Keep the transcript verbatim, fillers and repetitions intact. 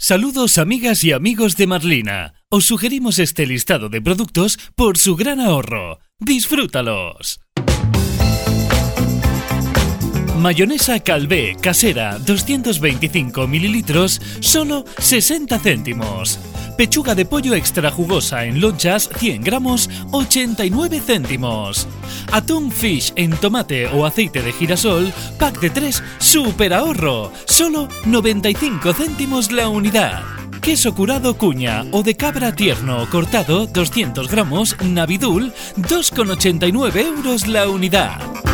Saludos amigas y amigos de Marlina. Os sugerimos este listado de productos por su gran ahorro. ¡Disfrútalos! Mayonesa Calvé casera doscientos veinticinco mililitros, solo sesenta céntimos. Pechuga de pollo extra jugosa en lonchas cien gramos, ochenta y nueve céntimos. Atún fish en tomate o aceite de girasol, pack de tres, super ahorro, solo noventa y cinco céntimos la unidad. Queso curado cuña o de cabra tierno cortado doscientos gramos, Navidul, dos con ochenta y nueve euros la unidad.